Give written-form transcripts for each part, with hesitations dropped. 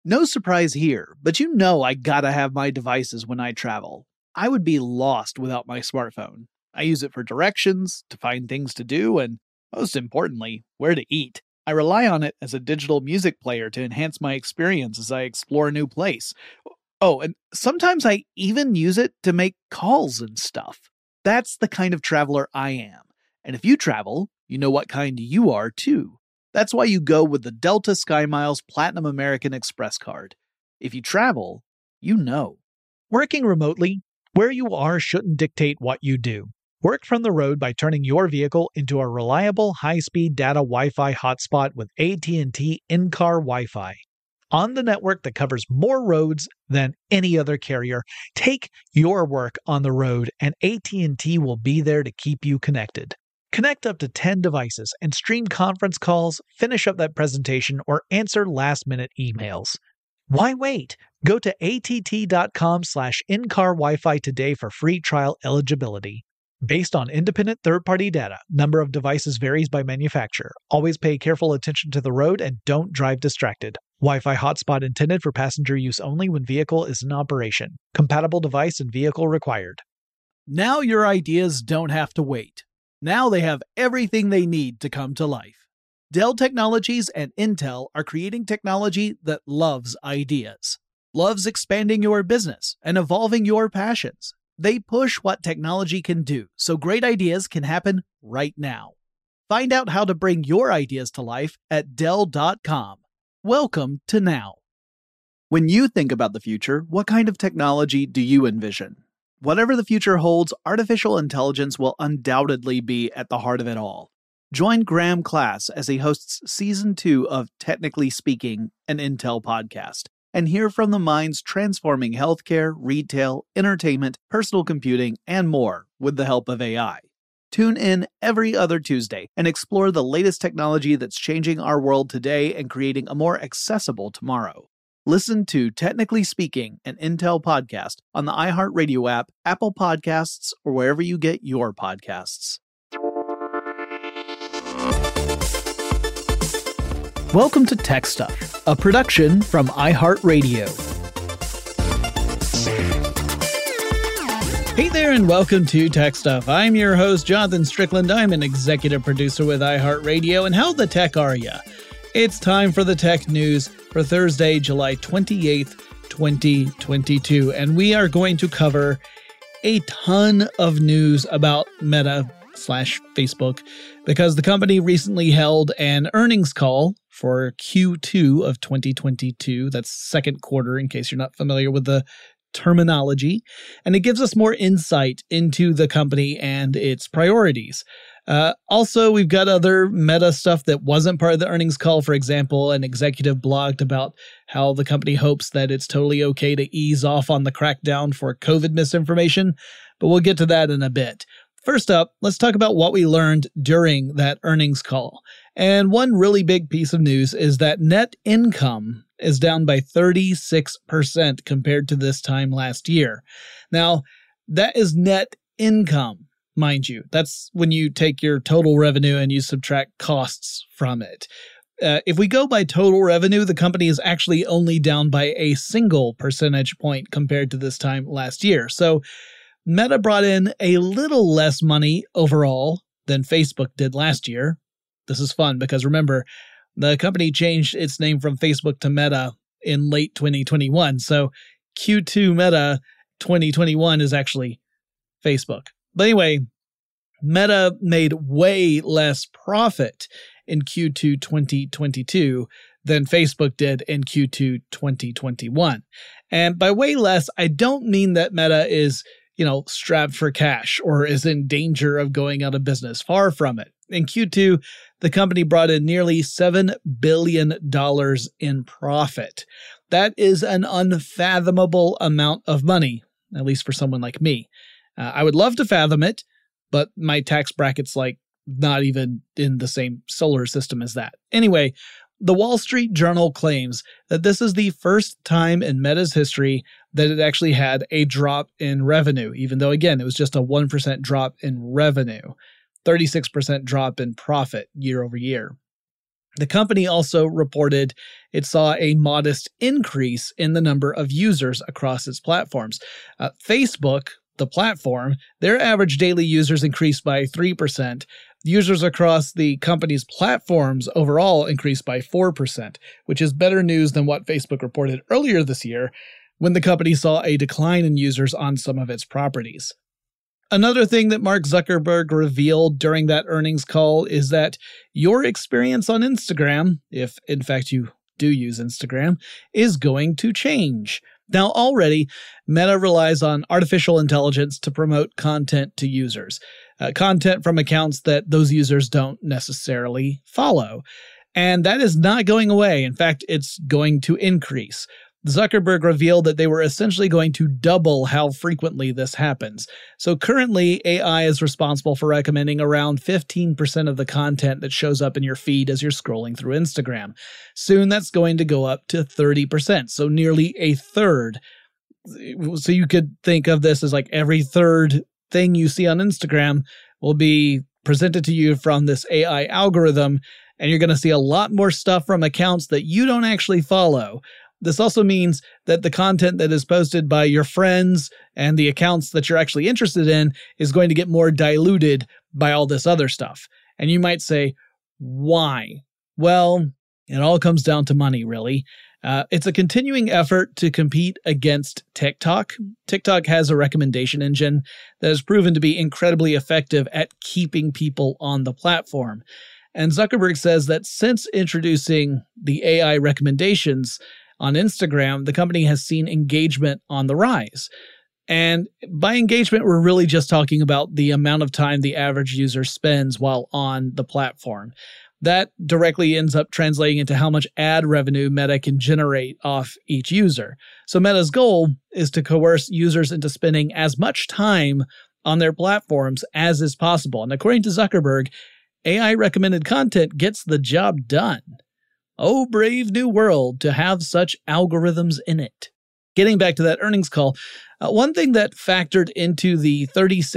No surprise here, but you know I gotta have my devices when I travel. I would be lost without my smartphone. I use it for directions, to find things to do, and most importantly, where to eat. I rely on it as a digital music player to enhance my experience as I explore a new place. Oh, and sometimes I even use it to make calls and stuff. That's the kind of traveler I am. And if you travel, you know what kind you are too. That's why you go with the Delta SkyMiles Platinum American Express card. If you travel, you know. Working remotely, where you are shouldn't dictate what you do. Work from the road by turning your vehicle into a reliable high-speed data Wi-Fi hotspot with AT&T in-car Wi-Fi. On the network that covers more roads than any other carrier, take your work on the road and AT&T will be there to keep you connected. Connect up to 10 devices and stream conference calls, finish up that presentation, or answer last-minute emails. Why wait? Go to att.com/in-car Wi-Fi today for free trial eligibility. Based on independent third-party data, number of devices varies by manufacturer. Always pay careful attention to the road and don't drive distracted. Wi-Fi hotspot intended for passenger use only when vehicle is in operation. Compatible device and vehicle required. Now your ideas don't have to wait. Now they have everything they need to come to life. Dell Technologies and Intel are creating technology that loves ideas, loves expanding your business and evolving your passions. They push what technology can do, so great ideas can happen right now. Find out how to bring your ideas to life at Dell.com. Welcome to now. When you think about the future, what kind of technology do you envision? Whatever the future holds, artificial intelligence will undoubtedly be at the heart of it all. Join Graham Class as he hosts Season 2 of Technically Speaking, an Intel podcast, and hear from the minds transforming healthcare, retail, entertainment, personal computing, and more with the help of AI. Tune in every other Tuesday and explore the latest technology that's changing our world today and creating a more accessible tomorrow. Listen to Technically Speaking, an Intel podcast on the iHeartRadio app, Apple Podcasts, or wherever you get your podcasts. Welcome to Tech Stuff, a production from iHeartRadio. Hey there and welcome to Tech Stuff. I'm your host, Jonathan Strickland. I'm an executive producer with iHeartRadio. And how the tech are ya? It's time for the tech news for Thursday, July 28th, 2022. And we are going to cover a ton of news about Meta/Facebook because the company recently held an earnings call for Q2 of 2022. That's second quarter, in case you're not familiar with the terminology. And it gives us more insight into the company and its priorities. Also, we've got other Meta stuff that wasn't part of the earnings call. For example, an executive blogged about how the company hopes that it's totally okay to ease off on the crackdown for COVID misinformation, but we'll get to that in a bit. First up, let's talk about what we learned during that earnings call. And one really big piece of news is that net income is down by 36% compared to this time last year. Now, that is net income. Mind you, that's when you take your total revenue and you subtract costs from it. If we go by total revenue, the company is actually only down by a single percentage point compared to this time last year. So Meta brought in a little less money overall than Facebook did last year. This is fun because remember, the company changed its name from Facebook to Meta in late 2021. So Q2 Meta 2021 is actually Facebook. But anyway, Meta made way less profit in Q2 2022 than Facebook did in Q2 2021. And by way less, I don't mean that Meta is, strapped for cash or is in danger of going out of business. Far from it. In Q2, the company brought in nearly $7 billion in profit. That is an unfathomable amount of money, at least for someone like me. I would love to fathom it, but my tax bracket's not even in the same solar system as that. Anyway, the Wall Street Journal claims that this is the first time in Meta's history that it actually had a drop in revenue, even though, again, it was just a 1% drop in revenue, 36% drop in profit year over year. The company also reported it saw a modest increase in the number of users across its platforms. Facebook, the platform, their average daily users increased by 3%. Users across the company's platforms overall increased by 4%, which is better news than what Facebook reported earlier this year when the company saw a decline in users on some of its properties. Another thing that Mark Zuckerberg revealed during that earnings call is that your experience on Instagram, if in fact you do use Instagram, is going to change. Now, already, Meta relies on artificial intelligence to promote content to users, content from accounts that those users don't necessarily follow. And that is not going away. In fact, it's going to increase. Zuckerberg revealed that they were essentially going to double how frequently this happens. So currently, AI is responsible for recommending around 15% of the content that shows up in your feed as you're scrolling through Instagram. Soon, that's going to go up to 30%, so nearly a third. So you could think of this as like every third thing you see on Instagram will be presented to you from this AI algorithm, and you're going to see a lot more stuff from accounts that you don't actually follow. This also means that the content that is posted by your friends and the accounts that you're actually interested in is going to get more diluted by all this other stuff. And you might say, why? Well, it all comes down to money, really. It's a continuing effort to compete against TikTok. TikTok has a recommendation engine that has proven to be incredibly effective at keeping people on the platform. And Zuckerberg says that since introducing the AI recommendations on Instagram, the company has seen engagement on the rise. And by engagement, we're really just talking about the amount of time the average user spends while on the platform. That directly ends up translating into how much ad revenue Meta can generate off each user. So Meta's goal is to coerce users into spending as much time on their platforms as is possible. And according to Zuckerberg, AI recommended content gets the job done. Oh, brave new world to have such algorithms in it. Getting back to that earnings call, one thing that factored into the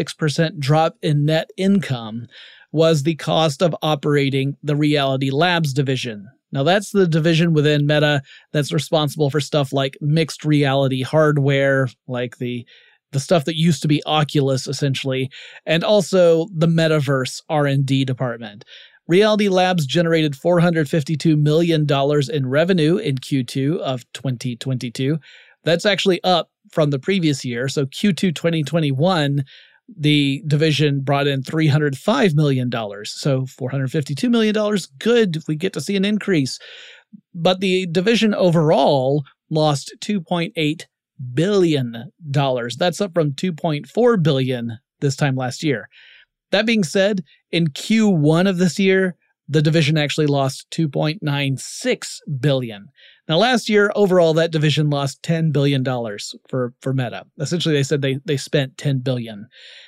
36% drop in net income was the cost of operating the Reality Labs division. Now, that's the division within Meta that's responsible for stuff like mixed reality hardware, like the stuff that used to be Oculus, essentially, and also the Metaverse R&D department. Reality Labs generated $452 million in revenue in Q2 of 2022. That's actually up from the previous year. So Q2 2021, the division brought in $305 million. So $452 million, good. We get to see an increase. But the division overall lost $2.8 billion. That's up from $2.4 billion this time last year. That being said, in Q1 of this year, the division actually lost $2.96 billion. Now, last year, overall, that division lost $10 billion for Meta. Essentially, they said they spent $10 billion.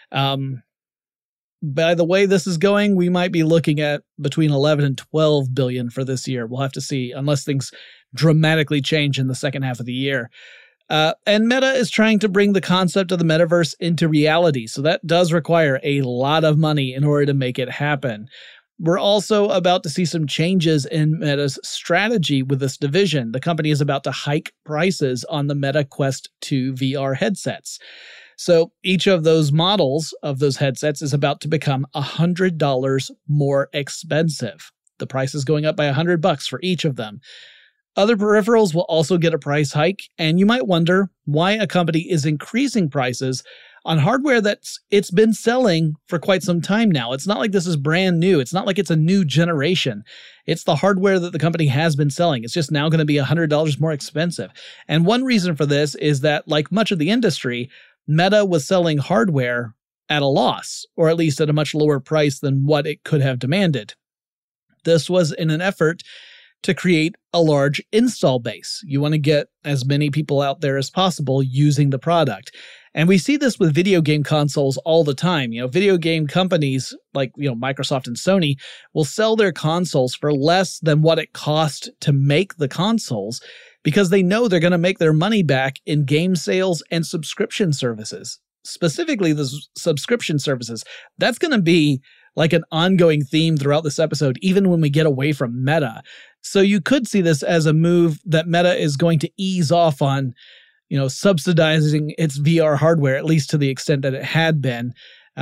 By the way this is going, we might be looking at between 11 and 12 billion for this year. We'll have to see, unless things dramatically change in the second half of the year. And Meta is trying to bring the concept of the metaverse into reality, so that does require a lot of money in order to make it happen. We're also about to see some changes in Meta's strategy with this division. The company is about to hike prices on the Meta Quest 2 VR headsets. So each of those models of those headsets is about to become $100 more expensive. The price is going up by $100 for each of them. Other peripherals will also get a price hike, and you might wonder why a company is increasing prices on hardware it's been selling for quite some time now. It's not like this is brand new. It's not like it's a new generation. It's the hardware that the company has been selling. It's just now going to be $100 more expensive. And one reason for this is that, like much of the industry, Meta was selling hardware at a loss, or at least at a much lower price than what it could have demanded. This was in an effort to create a large install base. You want to get as many people out there as possible using the product. And we see this with video game consoles all the time. Video game companies like, Microsoft and Sony will sell their consoles for less than what it cost to make the consoles because they know they're going to make their money back in game sales and subscription services. Specifically, the subscription services. That's going to be like an ongoing theme throughout this episode, even when we get away from Meta. So you could see this as a move that Meta is going to ease off on, subsidizing its VR hardware, at least to the extent that it had been,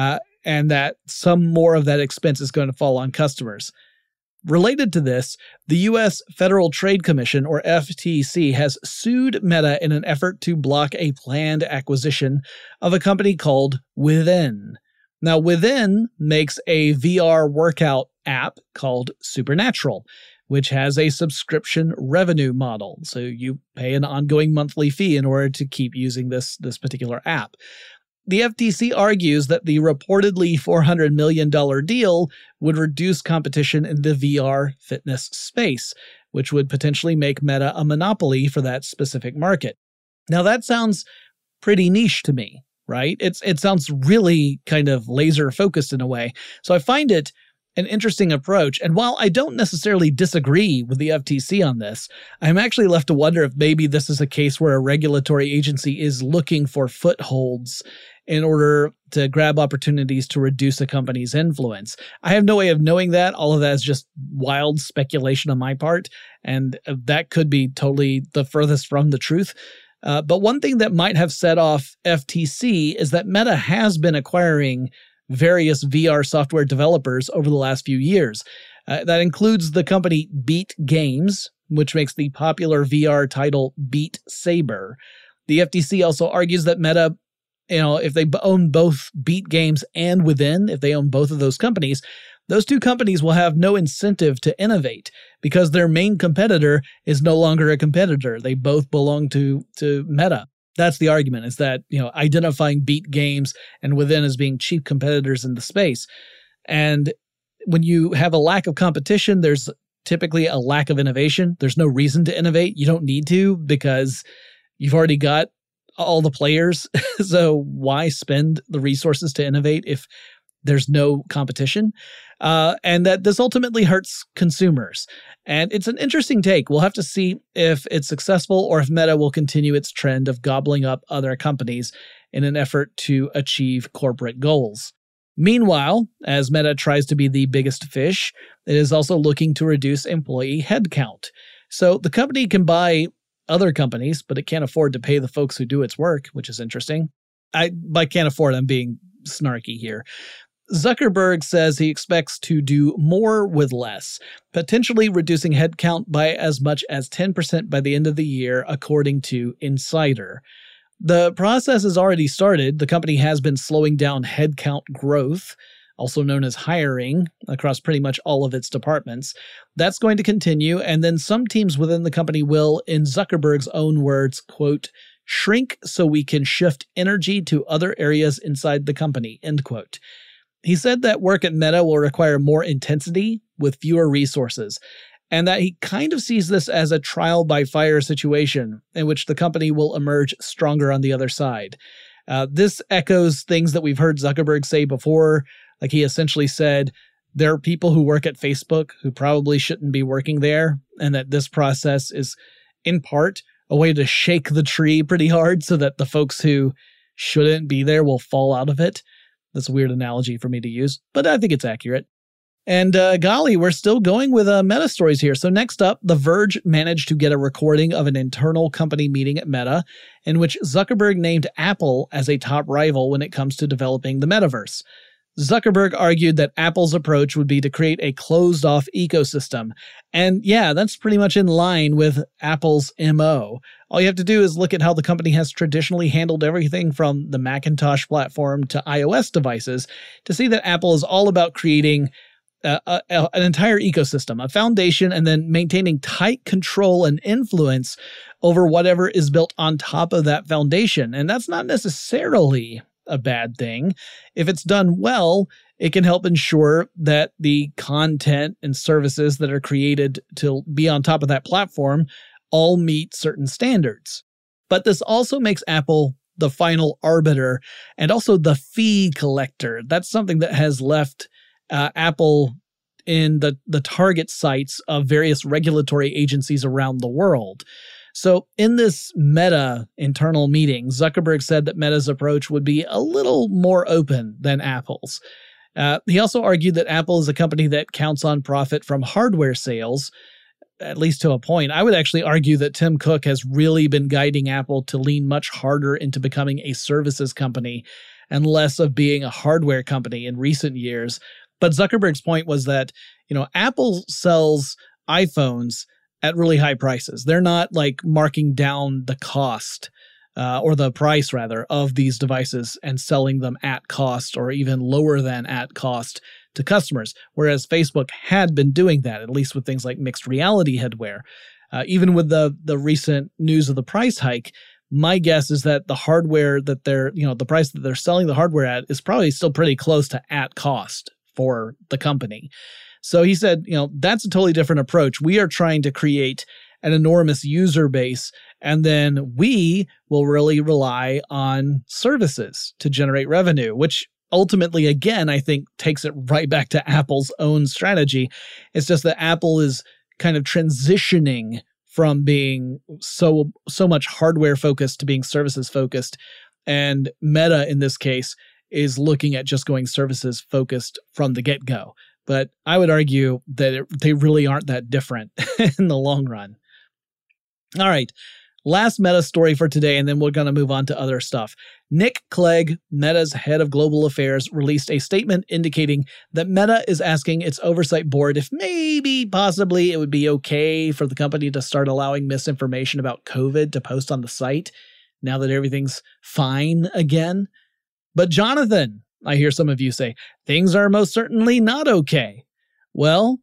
and that some more of that expense is going to fall on customers. Related to this, the U.S. Federal Trade Commission, or FTC, has sued Meta in an effort to block a planned acquisition of a company called Within. Now, Within makes a VR workout app called Supernatural, which has a subscription revenue model. So you pay an ongoing monthly fee in order to keep using this particular app. The FTC argues that the reportedly $400 million deal would reduce competition in the VR fitness space, which would potentially make Meta a monopoly for that specific market. Now, that sounds pretty niche to me, right? It sounds really kind of laser focused in a way. So I find it an interesting approach. And while I don't necessarily disagree with the FTC on this, I'm actually left to wonder if maybe this is a case where a regulatory agency is looking for footholds in order to grab opportunities to reduce a company's influence. I have no way of knowing that. All of that is just wild speculation on my part, and that could be totally the furthest from the truth. But one thing that might have set off FTC is that Meta has been acquiring various VR software developers over the last few years. That includes the company Beat Games, which makes the popular VR title Beat Saber. The FTC also argues that Meta, if they own both Beat Games and Within, if they own both of those companies, those two companies will have no incentive to innovate because their main competitor is no longer a competitor. They both belong to Meta. That's the argument, is that, identifying Beat Games and Within as being cheap competitors in the space. And when you have a lack of competition, there's typically a lack of innovation. There's no reason to innovate. You don't need to because you've already got all the players. So why spend the resources to innovate if there's no competition? And that this ultimately hurts consumers. And it's an interesting take. We'll have to see if it's successful or if Meta will continue its trend of gobbling up other companies in an effort to achieve corporate goals. Meanwhile, as Meta tries to be the biggest fish, it is also looking to reduce employee headcount. So the company can buy other companies, but it can't afford to pay the folks who do its work, which is interesting. By can't afford, I'm being snarky here. Zuckerberg says he expects to do more with less, potentially reducing headcount by as much as 10% by the end of the year, according to Insider. The process has already started. The company has been slowing down headcount growth, also known as hiring, across pretty much all of its departments. That's going to continue, and then some teams within the company will, in Zuckerberg's own words, quote, shrink so we can shift energy to other areas inside the company, end quote. He said that work at Meta will require more intensity with fewer resources, and that he kind of sees this as a trial by fire situation in which the company will emerge stronger on the other side. This echoes things that we've heard Zuckerberg say before. Like, he essentially said, there are people who work at Facebook who probably shouldn't be working there, and that this process is, in part, a way to shake the tree pretty hard so that the folks who shouldn't be there will fall out of it. That's a weird analogy for me to use, but I think it's accurate. And golly, we're still going with meta stories here. So next up, The Verge managed to get a recording of an internal company meeting at Meta in which Zuckerberg named Apple as a top rival when it comes to developing the metaverse. Zuckerberg argued that Apple's approach would be to create a closed-off ecosystem. And yeah, that's pretty much in line with Apple's MO. All you have to do is look at how the company has traditionally handled everything from the Macintosh platform to iOS devices to see that Apple is all about creating an entire ecosystem, a foundation, and then maintaining tight control and influence over whatever is built on top of that foundation. And that's not necessarily a bad thing. If it's done well, it can help ensure that the content and services that are created to be on top of that platform all meet certain standards. But this also makes Apple the final arbiter and also the fee collector. That's something that has left Apple in the target sights of various regulatory agencies around the world. So in this Meta internal meeting, Zuckerberg said that Meta's approach would be a little more open than Apple's. He also argued that Apple is a company that counts on profit from hardware sales, at least to a point. I would actually argue that Tim Cook has really been guiding Apple to lean much harder into becoming a services company and less of being a hardware company in recent years. But Zuckerberg's point was that, Apple sells iPhones at really high prices. They're not like marking down the cost or the price rather of these devices and selling them at cost or even lower than at cost to customers, whereas Facebook had been doing that, at least with things like mixed reality headwear. Even with the recent news of the price hike, my guess is that the hardware that they're, the price that they're selling the hardware at is probably still pretty close to at cost for the company. So he said, that's a totally different approach. We are trying to create an enormous user base, and then we will really rely on services to generate revenue, which ultimately, again, I think takes it right back to Apple's own strategy. It's just that Apple is kind of transitioning from being so much hardware focused to being services focused. And Meta, in this case, is looking at just going services focused from the get-go. But I would argue that they really aren't that different in the long run. All right. Last Meta story for today, and then we're going to move on to other stuff. Nick Clegg, Meta's head of global affairs, released a statement indicating that Meta is asking its oversight board if maybe, possibly, it would be okay for the company to start allowing misinformation about COVID to post on the site now that everything's fine again. But Jonathan, I hear some of you say, things are most certainly not okay. Well,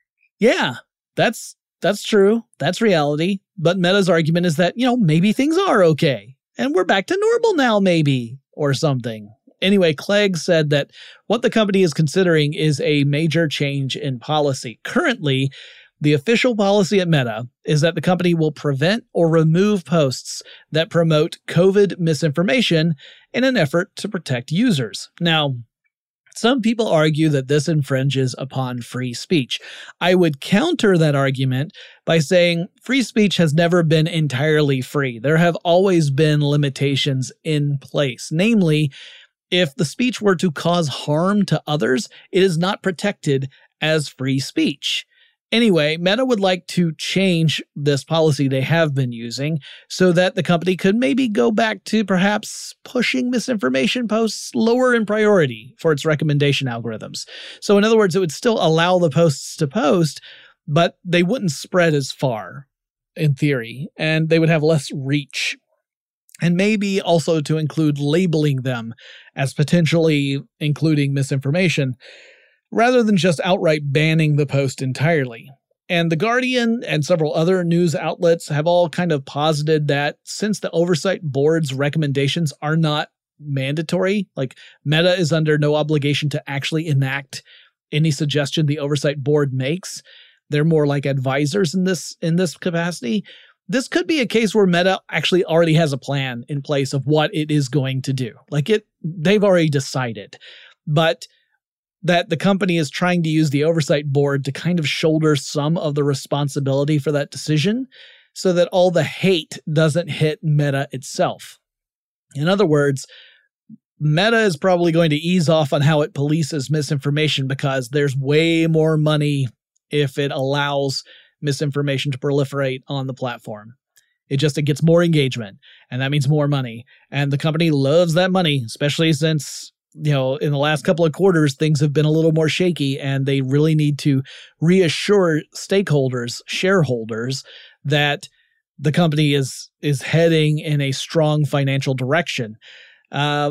yeah, that's true. That's reality. But Meta's argument is that, maybe things are okay. And we're back to normal now, maybe, or something. Anyway, Clegg said that what the company is considering is a major change in policy. Currently, the official policy at Meta is that the company will prevent or remove posts that promote COVID misinformation in an effort to protect users. Now, some people argue that this infringes upon free speech. I would counter that argument by saying free speech has never been entirely free. There have always been limitations in place. Namely, if the speech were to cause harm to others, it is not protected as free speech. Anyway, Meta would like to change this policy they have been using so that the company could maybe go back to perhaps pushing misinformation posts lower in priority for its recommendation algorithms. So in other words, it would still allow the posts to post, but they wouldn't spread as far in theory, and they would have less reach. And maybe also to include labeling them as potentially including misinformation, rather than just outright banning the post entirely. And The Guardian and several other news outlets have all kind of posited that since the oversight board's recommendations are not mandatory, like Meta is under no obligation to actually enact any suggestion the oversight board makes, they're more like advisors in this capacity. This could be a case where Meta actually already has a plan in place of what it is going to do. They've already decided. But that the company is trying to use the oversight board to kind of shoulder some of the responsibility for that decision so that all the hate doesn't hit Meta itself. In other words, Meta is probably going to ease off on how it polices misinformation because there's way more money if it allows misinformation to proliferate on the platform. It gets more engagement, and that means more money. And the company loves that money, especially since in the last couple of quarters, things have been a little more shaky, and they really need to reassure stakeholders, shareholders, that the company is heading in a strong financial direction. But,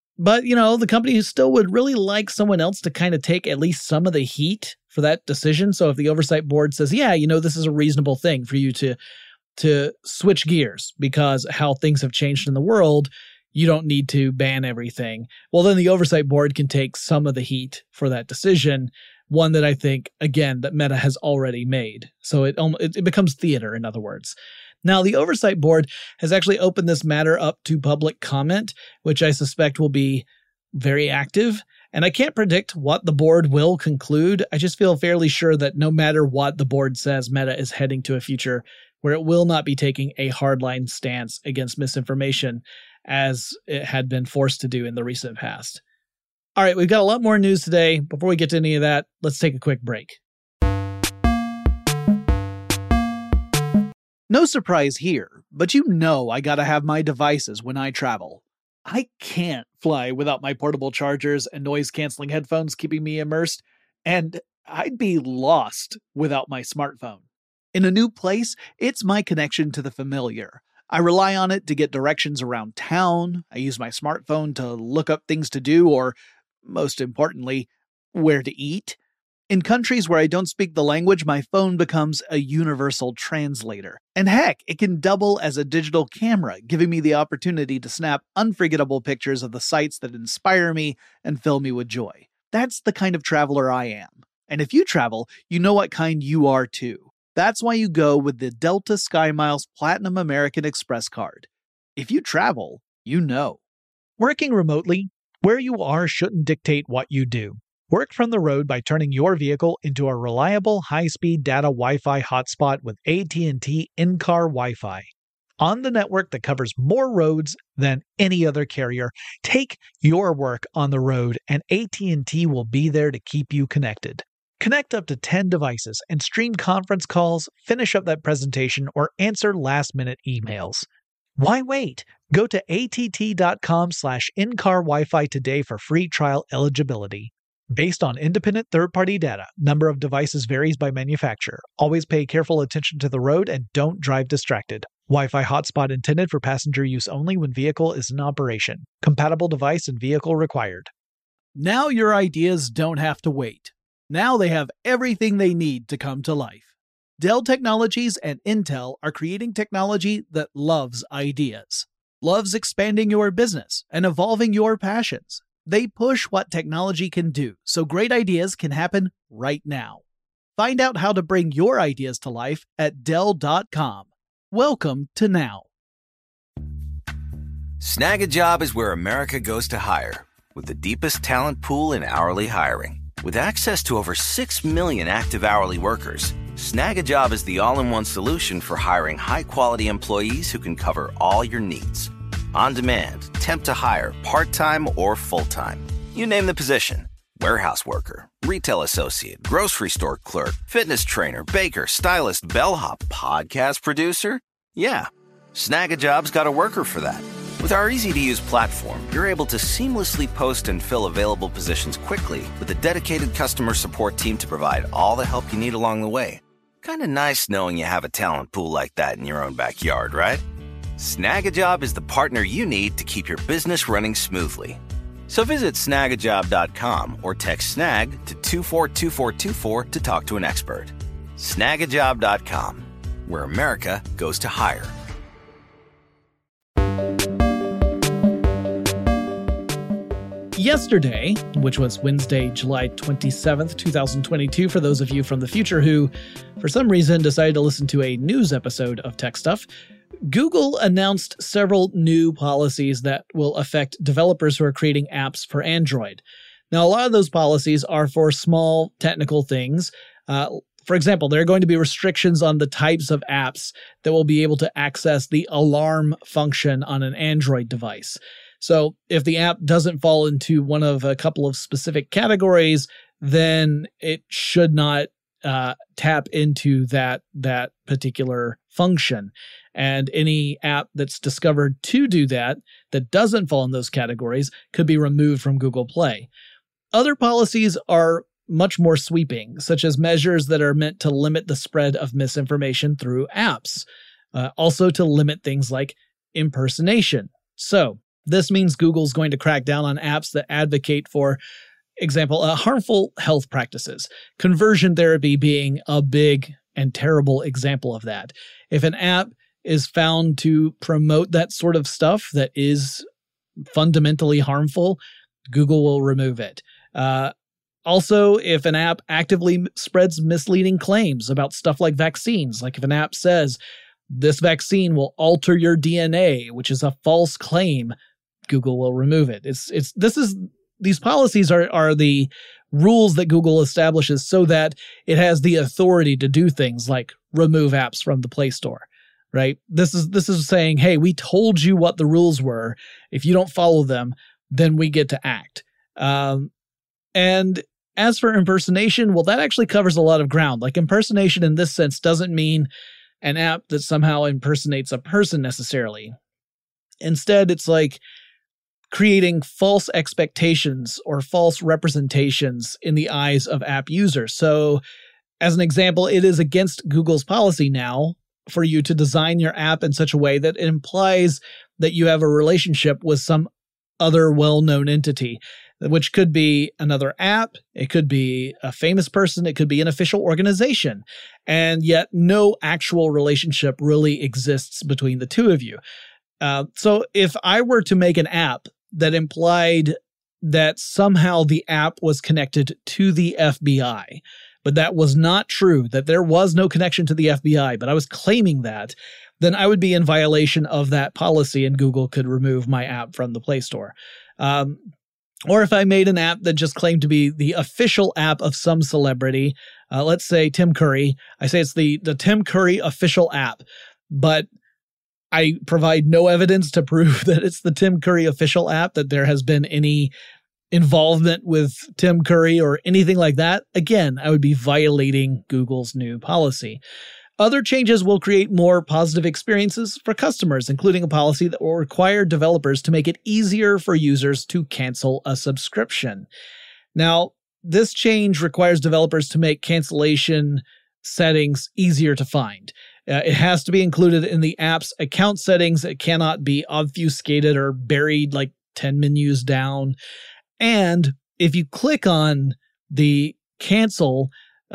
the company still would really like someone else to kind of take at least some of the heat for that decision. So if the oversight board says, yeah, this is a reasonable thing for you to switch gears because how things have changed in the world, you don't need to ban everything. Well, then the oversight board can take some of the heat for that decision, one that I think, again, that Meta has already made. So it becomes theater, in other words. Now, the oversight board has actually opened this matter up to public comment, which I suspect will be very active. And I can't predict what the board will conclude. I just feel fairly sure that no matter what the board says, Meta is heading to a future where it will not be taking a hardline stance against misinformation as it had been forced to do in the recent past. All right, we've got a lot more news today. Before we get to any of that, let's take a quick break. No surprise here, but you know I gotta have my devices when I travel. I can't fly without my portable chargers and noise-canceling headphones keeping me immersed, and I'd be lost without my smartphone. In a new place, it's my connection to the familiar. I rely on it to get directions around town, I use my smartphone to look up things to do, or, most importantly, where to eat. In countries where I don't speak the language, my phone becomes a universal translator. And heck, it can double as a digital camera, giving me the opportunity to snap unforgettable pictures of the sights that inspire me and fill me with joy. That's the kind of traveler I am. And if you travel, you know what kind you are too. That's why you go with the Delta SkyMiles Platinum American Express card. If you travel, you know. Working remotely, where you are shouldn't dictate what you do. Work from the road by turning your vehicle into a reliable high-speed data Wi-Fi hotspot with AT&T in-car Wi-Fi. On the network that covers more roads than any other carrier, take your work on the road and AT&T will be there to keep you connected. Connect up to 10 devices and stream conference calls, finish up that presentation, or answer last-minute emails. Why wait? Go to att.com/in-car Wi-Fi today for free trial eligibility. Based on independent third-party data, number of devices varies by manufacturer. Always pay careful attention to the road and don't drive distracted. Wi-Fi hotspot intended for passenger use only when vehicle is in operation. Compatible device and vehicle required. Now your ideas don't have to wait. Now they have everything they need to come to life. Dell Technologies and Intel are creating technology that loves ideas, loves expanding your business and evolving your passions. They push what technology can do, so great ideas can happen right now. Find out how to bring your ideas to life at Dell.com. Welcome to now. Snag a Job is where America goes to hire, with the deepest talent pool in hourly hiring. With access to over 6 million active hourly workers, Snag a Job is the all-in-one solution for hiring high-quality employees who can cover all your needs. On demand, temp to hire, part-time or full-time. You name the position. Warehouse worker, retail associate, grocery store clerk, fitness trainer, baker, stylist, bellhop, podcast producer. Yeah, Snag a Job's got a worker for that. With our easy-to-use platform, you're able to seamlessly post and fill available positions quickly with a dedicated customer support team to provide all the help you need along the way. Kinda nice knowing you have a talent pool like that in your own backyard, right? Snag a Job is the partner you need to keep your business running smoothly. So visit snagajob.com or text SNAG to 242424 to talk to an expert. Snagajob.com, where America goes to hire. Yesterday, which was Wednesday, July 27th, 2022, for those of you from the future who, for some reason, decided to listen to a news episode of Tech Stuff, Google announced several new policies that will affect developers who are creating apps for Android. Now, a lot of those policies are for small technical things. For example, there are going to be restrictions on the types of apps that will be able to access the alarm function on an Android device. So if the app doesn't fall into one of a couple of specific categories, then it should not tap into that particular function. And any app that's discovered to do that doesn't fall in those categories could be removed from Google Play. Other policies are much more sweeping, such as measures that are meant to limit the spread of misinformation through apps, also to limit things like impersonation. So this means Google's going to crack down on apps that advocate for example, harmful health practices, conversion therapy being a big and terrible example of that. If an app is found to promote that sort of stuff that is fundamentally harmful, Google will remove it. Also, if an app actively spreads misleading claims about stuff like vaccines, like if an app says this vaccine will alter your DNA, which is a false claim, Google will remove it. These policies are the rules that Google establishes so that it has the authority to do things like remove apps from the Play Store, right? This is saying, hey, we told you what the rules were. If you don't follow them, then we get to act. And as for impersonation, well, that actually covers a lot of ground. Like, impersonation in this sense doesn't mean an app that somehow impersonates a person necessarily. Instead, it's like creating false expectations or false representations in the eyes of app users. So, as an example, it is against Google's policy now for you to design your app in such a way that it implies that you have a relationship with some other well-known entity, which could be another app, it could be a famous person, it could be an official organization, and yet no actual relationship really exists between the two of you. So if I were to make an app that implied that somehow the app was connected to the FBI, but that was not true, that there was no connection to the FBI, but I was claiming that, then I would be in violation of that policy and Google could remove my app from the Play Store. Or if I made an app that just claimed to be the official app of some celebrity, let's say Tim Curry, I say it's the Tim Curry official app, but I provide no evidence to prove that it's the Tim Curry official app, that there has been any involvement with Tim Curry or anything like that, again, I would be violating Google's new policy. Other changes will create more positive experiences for customers, including a policy that will require developers to make it easier for users to cancel a subscription. Now, this change requires developers to make cancellation settings easier to find. It has to be included in the app's account settings. It cannot be obfuscated or buried like 10 menus down. And if you click on the cancel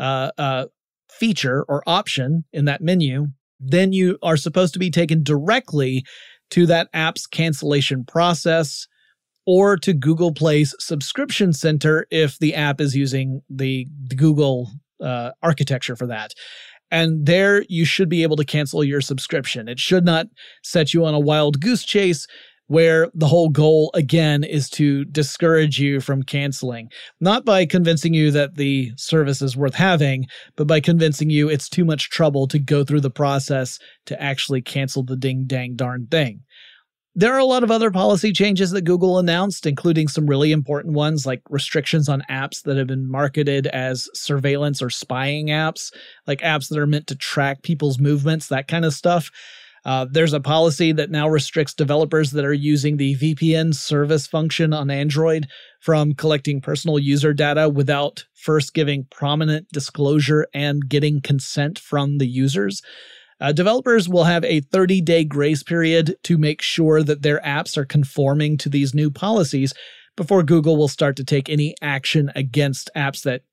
feature or option in that menu, then you are supposed to be taken directly to that app's cancellation process or to Google Play's subscription center if the app is using the Google architecture for that. And there you should be able to cancel your subscription. It should not set you on a wild goose chase where the whole goal, again, is to discourage you from canceling. Not by convincing you that the service is worth having, but by convincing you it's too much trouble to go through the process to actually cancel the ding-dang-darn thing. There are a lot of other policy changes that Google announced, including some really important ones like restrictions on apps that have been marketed as surveillance or spying apps, like apps that are meant to track people's movements, that kind of stuff. There's a policy that now restricts developers that are using the VPN service function on Android from collecting personal user data without first giving prominent disclosure and getting consent from the users. Developers will have a 30-day grace period to make sure that their apps are conforming to these new policies before Google will start to take any action against apps that,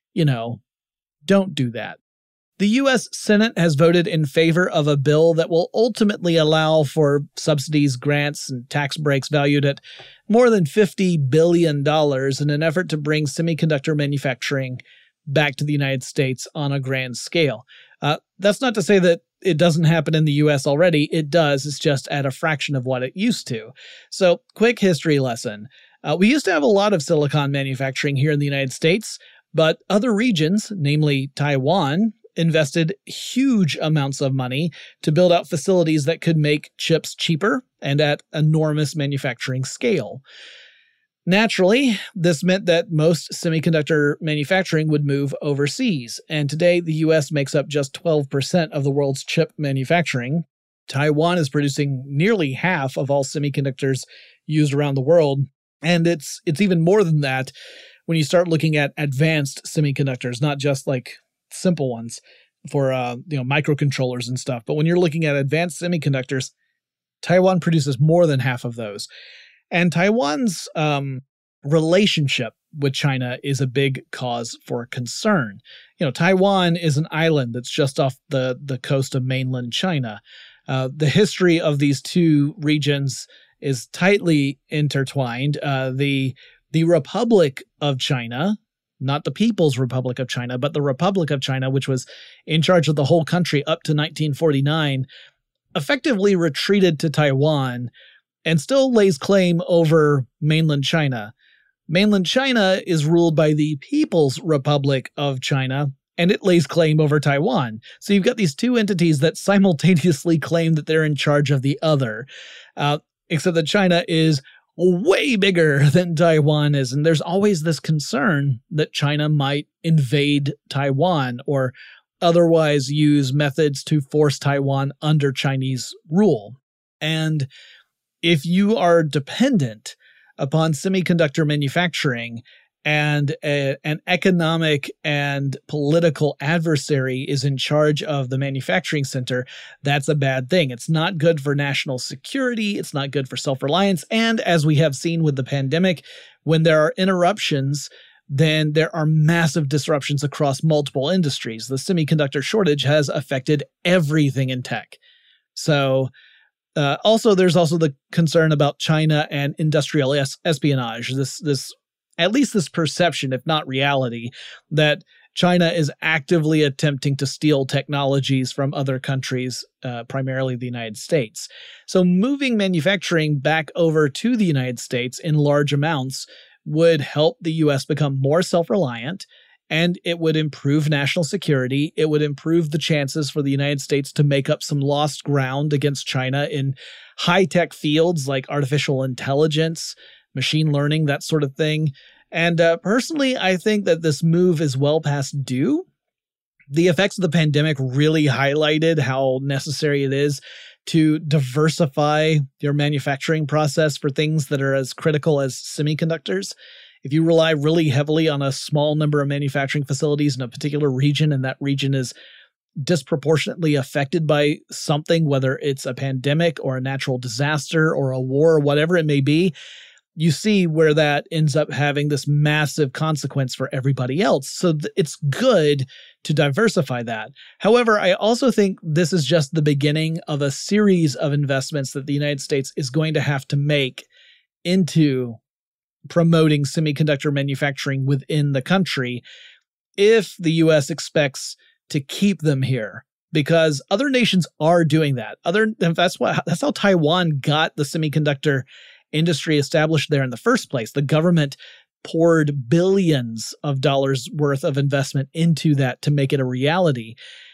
don't do that. The U.S. Senate has voted in favor of a bill that will ultimately allow for subsidies, grants, and tax breaks valued at more than $50 billion in an effort to bring semiconductor manufacturing back to the United States on a grand scale. That's not to say that it doesn't happen in the U.S. already. It does. It's just at a fraction of what it used to. So, quick history lesson. We used to have a lot of silicon manufacturing here in the United States, but other regions, namely Taiwan, invested huge amounts of money to build out facilities that could make chips cheaper and at enormous manufacturing scale. Naturally, this meant that most semiconductor manufacturing would move overseas, and today the US makes up just 12% of the world's chip manufacturing. Taiwan is producing nearly half of all semiconductors used around the world, and it's even more than that when you start looking at advanced semiconductors, not just like simple ones for microcontrollers and stuff. But when you're looking at advanced semiconductors, Taiwan produces more than half of those. And Taiwan's relationship with China is a big cause for concern. Taiwan is an island that's just off the coast of mainland China. The history of these two regions is tightly intertwined. The Republic of China, not the People's Republic of China, but the Republic of China, which was in charge of the whole country up to 1949, effectively retreated to Taiwan and still lays claim over mainland China. Mainland China is ruled by the People's Republic of China, and it lays claim over Taiwan. So you've got these two entities that simultaneously claim that they're in charge of the other, except that China is way bigger than Taiwan is. And there's always this concern that China might invade Taiwan or otherwise use methods to force Taiwan under Chinese rule. And if you are dependent upon semiconductor manufacturing and an economic and political adversary is in charge of the manufacturing center, that's a bad thing. It's not good for national security. It's not good for self-reliance. And as we have seen with the pandemic, when there are interruptions, then there are massive disruptions across multiple industries. The semiconductor shortage has affected everything in tech. So there's also the concern about China and industrial espionage. This at least this perception, if not reality, that China is actively attempting to steal technologies from other countries, primarily the United States. So moving manufacturing back over to the United States in large amounts would help the U.S. become more self-reliant, and it would improve national security. It would improve the chances for the United States to make up some lost ground against China in high-tech fields like artificial intelligence, machine learning, that sort of thing. And personally, I think that this move is well past due. The effects of the pandemic really highlighted how necessary it is to diversify your manufacturing process for things that are as critical as semiconductors. If you rely really heavily on a small number of manufacturing facilities in a particular region, and that region is disproportionately affected by something, whether it's a pandemic or a natural disaster or a war or whatever it may be, you see where that ends up having this massive consequence for everybody else. So it's good to diversify that. However, I also think this is just the beginning of a series of investments that the United States is going to have to make into promoting semiconductor manufacturing within the country if the U.S. expects to keep them here. Because other nations are doing that. That's how Taiwan got the semiconductor industry established there in the first place. The government poured billions of dollars worth of investment into that to make it a reality.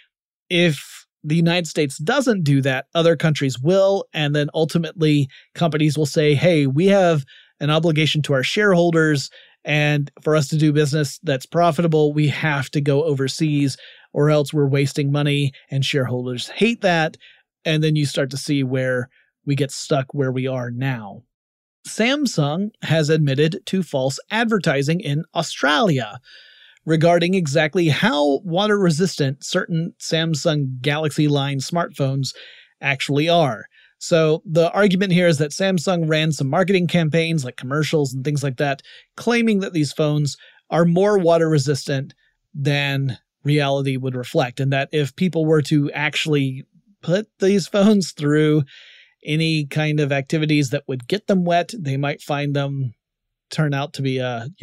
If the United States doesn't do that, other countries will, and then ultimately companies will say, hey, we have an obligation to our shareholders, and for us to do business that's profitable, we have to go overseas, or else we're wasting money, and shareholders hate that. And then you start to see where we get stuck where we are now. Samsung has admitted to false advertising in Australia regarding exactly how water-resistant certain Samsung Galaxy line smartphones actually are. So the argument here is that Samsung ran some marketing campaigns like commercials and things like that, claiming that these phones are more water-resistant than reality would reflect, and that if people were to actually put these phones through any kind of activities that would get them wet, they might find them turn out to be,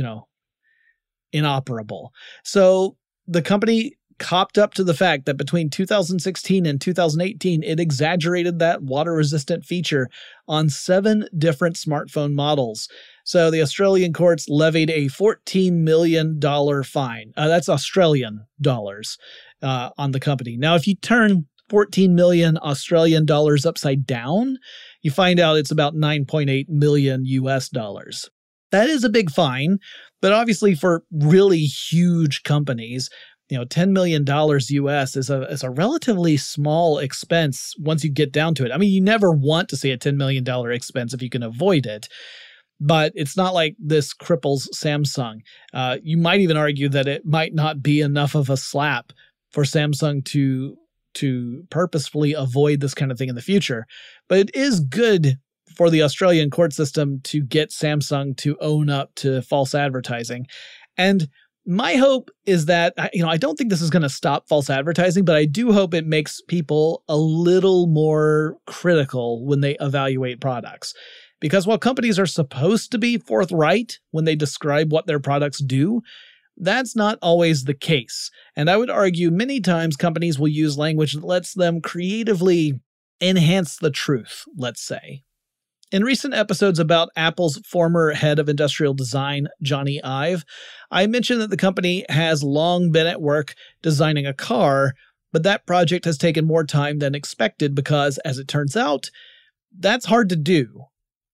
inoperable. So the company copped up to the fact that between 2016 and 2018, it exaggerated that water-resistant feature on 7 different smartphone models. So the Australian courts levied a $14 million fine. That's Australian dollars on the company. Now, if you turn 14 million Australian dollars upside down, you find out it's about 9.8 million US dollars. That is a big fine, but obviously for really huge companies, $10 million US is a relatively small expense once you get down to it. I mean, you never want to see a $10 million expense if you can avoid it, but it's not like this cripples Samsung. You might even argue that it might not be enough of a slap for Samsung to purposefully avoid this kind of thing in the future. But it is good for the Australian court system to get Samsung to own up to false advertising. And my hope is that, I don't think this is going to stop false advertising, but I do hope it makes people a little more critical when they evaluate products. Because while companies are supposed to be forthright when they describe what their products do, that's not always the case. And I would argue many times companies will use language that lets them creatively enhance the truth, let's say. In recent episodes about Apple's former head of industrial design, Johnny Ive, I mentioned that the company has long been at work designing a car, but that project has taken more time than expected because, as it turns out, that's hard to do.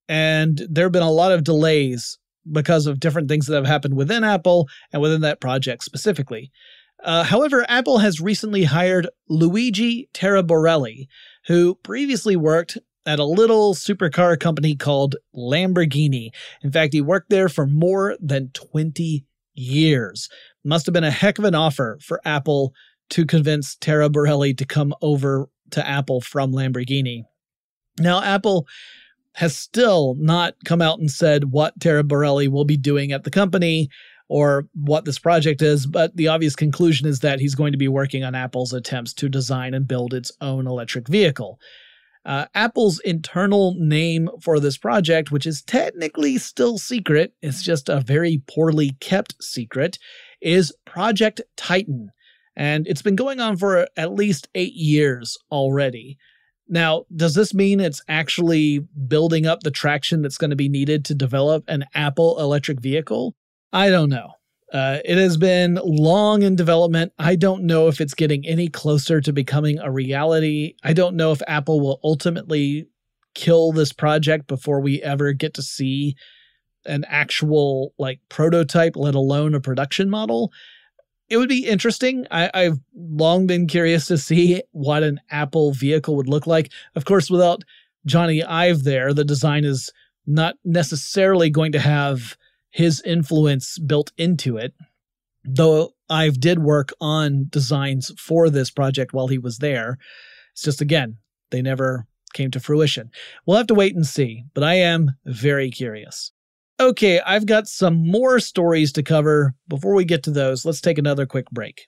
And there have been a lot of delays because of different things that have happened within Apple and within that project specifically. However, Apple has recently hired Luigi Taraborelli, who previously worked at a little supercar company called Lamborghini. In fact, he worked there for more than 20 years. Must have been a heck of an offer for Apple to convince Taraborelli to come over to Apple from Lamborghini. Now, Apple has still not come out and said what Taraborelli will be doing at the company or what this project is, but the obvious conclusion is that he's going to be working on Apple's attempts to design and build its own electric vehicle. Apple's internal name for this project, which is technically still secret, it's just a very poorly kept secret, is Project Titan. And it's been going on for at least 8 years already. Now, does this mean it's actually building up the traction that's going to be needed to develop an Apple electric vehicle? I don't know. It has been long in development. I don't know if it's getting any closer to becoming a reality. I don't know if Apple will ultimately kill this project before we ever get to see an actual prototype, let alone a production model. It would be interesting. I've long been curious to see what an Apple vehicle would look like. Of course, without Johnny Ive there, the design is not necessarily going to have his influence built into it, though Ive did work on designs for this project while he was there. It's just, again, they never came to fruition. We'll have to wait and see, but I am very curious. Okay, I've got some more stories to cover. Before we get to those, let's take another quick break.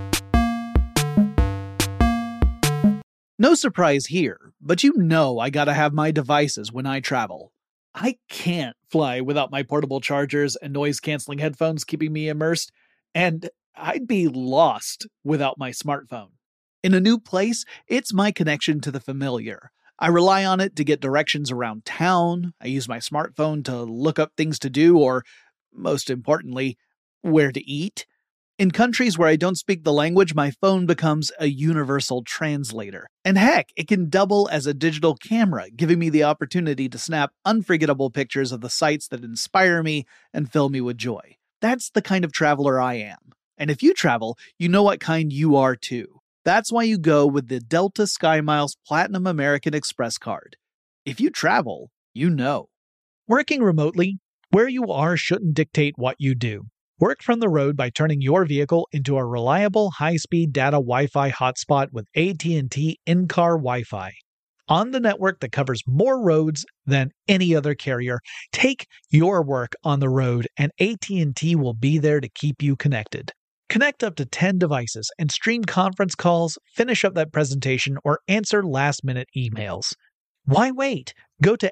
No surprise here, but you know I gotta have my devices when I travel. I can't fly without my portable chargers and noise-canceling headphones keeping me immersed, and I'd be lost without my smartphone. In a new place, it's my connection to the familiar. I rely on it to get directions around town, I use my smartphone to look up things to do, or, most importantly, where to eat. In countries where I don't speak the language, my phone becomes a universal translator. And heck, it can double as a digital camera, giving me the opportunity to snap unforgettable pictures of the sights that inspire me and fill me with joy. That's the kind of traveler I am. And if you travel, you know what kind you are too. That's why you go with the Delta SkyMiles Platinum American Express card. If you travel, you know. Working remotely, where you are shouldn't dictate what you do. Work from the road by turning your vehicle into a reliable high-speed data Wi-Fi hotspot with AT&T in-car Wi-Fi. On the network that covers more roads than any other carrier, take your work on the road and AT&T will be there to keep you connected. Connect up to 10 devices and stream conference calls, finish up that presentation, or answer last-minute emails. Why wait? Go to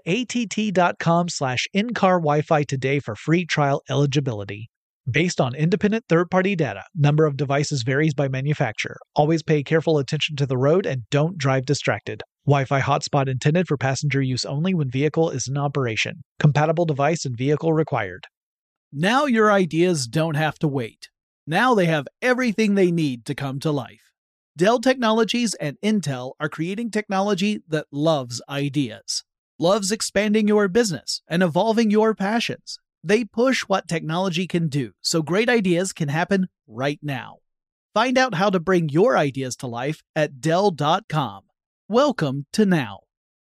att.com/in-car Wi-Fi today for free trial eligibility. Based on independent third-party data, number of devices varies by manufacturer. Always pay careful attention to the road and don't drive distracted. Wi-Fi hotspot intended for passenger use only when vehicle is in operation. Compatible device and vehicle required. Now your ideas don't have to wait. Now they have everything they need to come to life. Dell Technologies and Intel are creating technology that loves ideas, loves expanding your business and evolving your passions. They push what technology can do, so great ideas can happen right now. Find out how to bring your ideas to life at Dell.com. Welcome to now.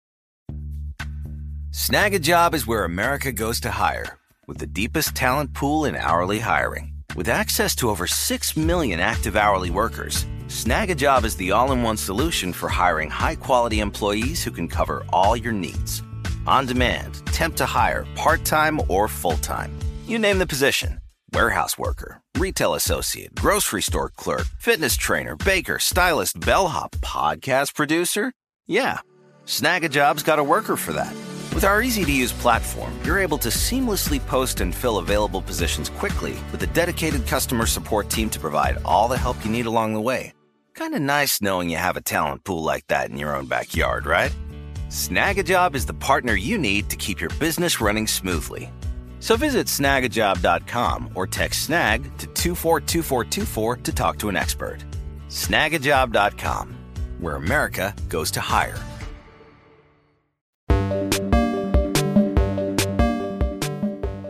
Snag-a-Job is where America goes to hire, with the deepest talent pool in hourly hiring. With access to over 6 million active hourly workers, Snag-a-Job is the all-in-one solution for hiring high-quality employees who can cover all your needs. On demand, temp to hire, part-time or full-time. You name the position. Warehouse worker, retail associate, grocery store clerk, fitness trainer, baker, stylist, bellhop, podcast producer. Yeah, Snag-a-Job's got a worker for that. With our easy-to-use platform, you're able to seamlessly post and fill available positions quickly with a dedicated customer support team to provide all the help you need along the way. Kind of nice knowing you have a talent pool like that in your own backyard, right? Snag-a-Job is the partner you need to keep your business running smoothly. So visit snagajob.com or text snag to 242424 to talk to an expert. Snagajob.com, where America goes to hire.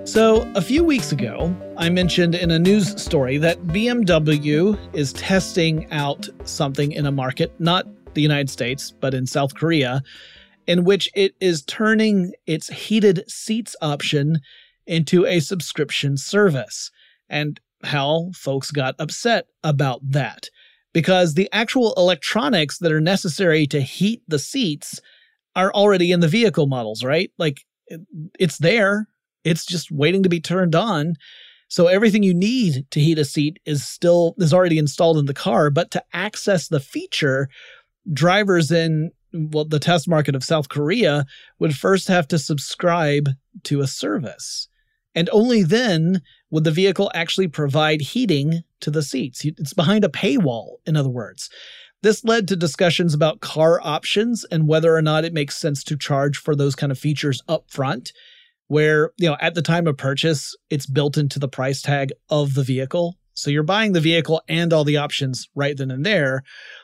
So, a few weeks ago, I mentioned in a news story that BMW is testing out something in a market, not the United States, but in South Korea, in which it is turning its heated seats option into a subscription service, and how folks got upset about that. Because the actual electronics that are necessary to heat the seats are already in the vehicle models, right? Like, it's there. It's just waiting to be turned on. So everything you need to heat a seat is already installed in the car. But to access the feature, drivers in the test market of South Korea would first have to subscribe to a service. And only then would the vehicle actually provide heating to the seats. It's behind a paywall, in other words. This led to discussions about car options and whether or not it makes sense to charge for those kind of features up front, where, at the time of purchase, it's built into the price tag of the vehicle. So you're buying the vehicle and all the options right then and there,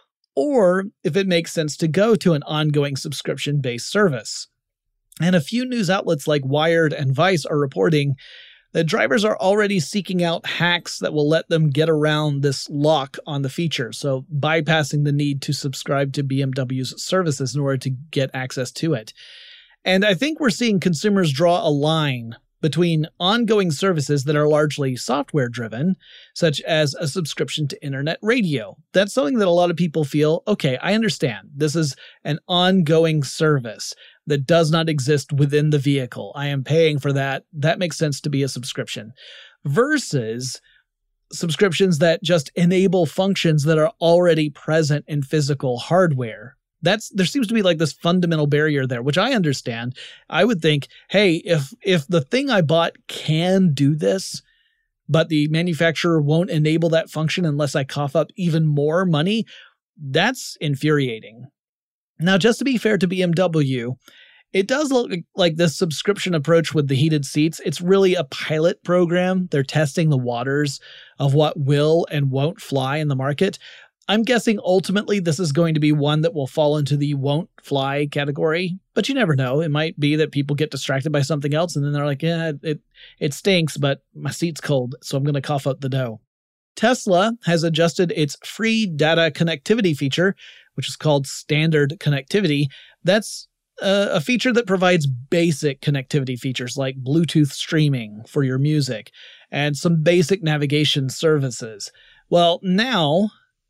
or if it makes sense to go to an ongoing subscription-based service. And a few news outlets like Wired and Vice are reporting that drivers are already seeking out hacks that will let them get around this lock on the feature, so bypassing the need to subscribe to BMW's services in order to get access to it. And I think we're seeing consumers draw a line between ongoing services that are largely software-driven, such as a subscription to internet radio. That's something that a lot of people feel, okay, I understand. This is an ongoing service that does not exist within the vehicle. I am paying for that. That makes sense to be a subscription. Versus subscriptions that just enable functions that are already present in physical hardware. There seems to be like this fundamental barrier there, which I understand. I would think, hey, if the thing I bought can do this, but the manufacturer won't enable that function unless I cough up even more money, that's infuriating. Now, just to be fair to BMW, it does look like this subscription approach with the heated seats, it's really a pilot program. They're testing the waters of what will and won't fly in the market. I'm guessing ultimately this is going to be one that will fall into the won't fly category, but you never know. It might be that people get distracted by something else and then they're like, yeah, it stinks, but my seat's cold, so I'm going to cough up the dough. Tesla has adjusted its free data connectivity feature, which is called standard connectivity. That's a feature that provides basic connectivity features like Bluetooth streaming for your music and some basic navigation services. Well, now,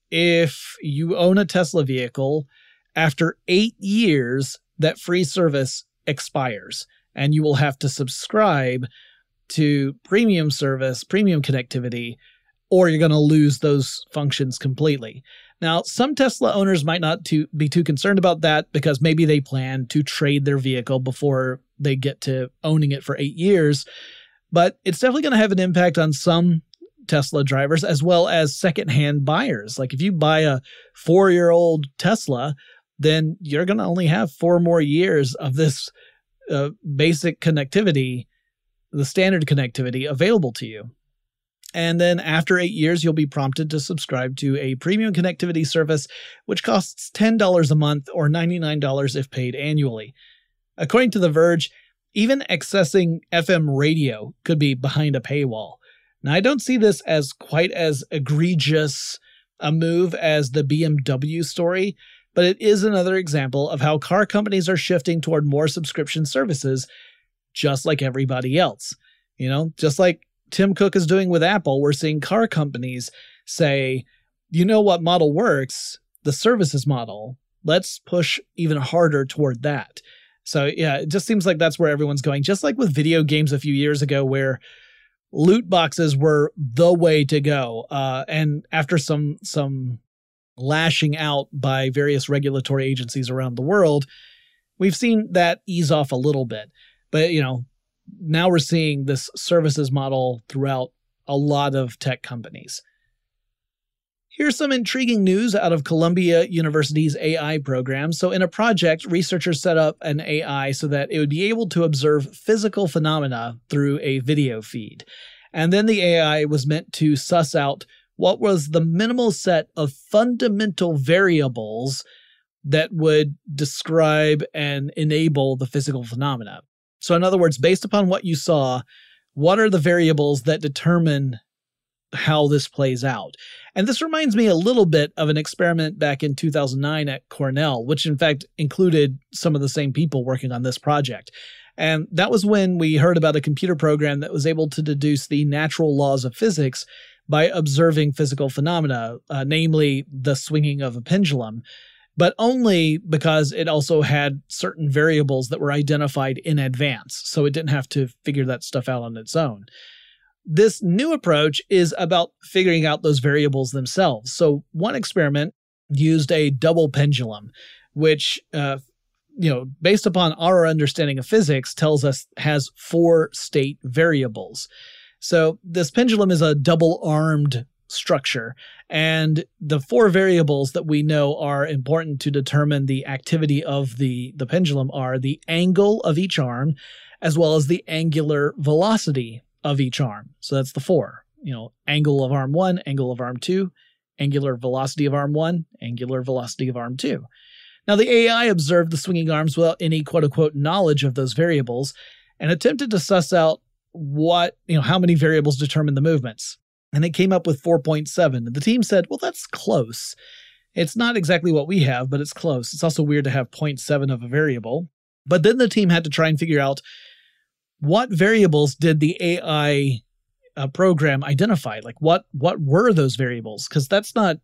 if you own a Tesla vehicle, after 8 years, that free service expires, and you will have to subscribe to premium service, premium connectivity, or you're going to lose those functions completely. Now, some Tesla owners might not be too concerned about that because maybe they plan to trade their vehicle before they get to owning it for 8 years, but it's definitely going to have an impact on some Tesla drivers as well as secondhand buyers. Like if you buy a 4-year-old Tesla, then you're going to only have 4 more years of this basic connectivity, the standard connectivity available to you. And then after 8 years, you'll be prompted to subscribe to a premium connectivity service, which costs $10 a month or $99 if paid annually. According to The Verge, even accessing FM radio could be behind a paywall. Now, I don't see this as quite as egregious a move as the BMW story, but it is another example of how car companies are shifting toward more subscription services, just like everybody else. Just like Tim Cook is doing with Apple, we're seeing car companies say, you know what model works? The services model. Let's push even harder toward that. So yeah, it just seems like that's where everyone's going. Just like with video games a few years ago where loot boxes were the way to go. And after some lashing out by various regulatory agencies around the world, we've seen that ease off a little bit. But, now we're seeing this services model throughout a lot of tech companies. Here's some intriguing news out of Columbia University's AI program. So in a project, researchers set up an AI so that it would be able to observe physical phenomena through a video feed. And then the AI was meant to suss out what was the minimal set of fundamental variables that would describe and enable the physical phenomena. So in other words, based upon what you saw, what are the variables that determine how this plays out? And this reminds me a little bit of an experiment back in 2009 at Cornell, which in fact included some of the same people working on this project. And that was when we heard about a computer program that was able to deduce the natural laws of physics by observing physical phenomena, namely the swinging of a pendulum, but only because it also had certain variables that were identified in advance, so it didn't have to figure that stuff out on its own. This new approach is about figuring out those variables themselves. So one experiment used a double pendulum, which, based upon our understanding of physics, tells us has 4 state variables. So this pendulum is a double-armed structure, and the 4 variables that we know are important to determine the activity of the pendulum are the angle of each arm, as well as the angular velocity of each arm. So that's the 4. Angle of arm 1, angle of arm 2, angular velocity of arm 1, angular velocity of arm 2. Now, the AI observed the swinging arms without any quote-unquote knowledge of those variables and attempted to suss out how many variables determine the movements. And it came up with 4.7. And the team said, well, that's close. It's not exactly what we have, but it's close. It's also weird to have 0.7 of a variable. But then the team had to try and figure out what variables did the AI program identify? Like what were those variables? Because that's not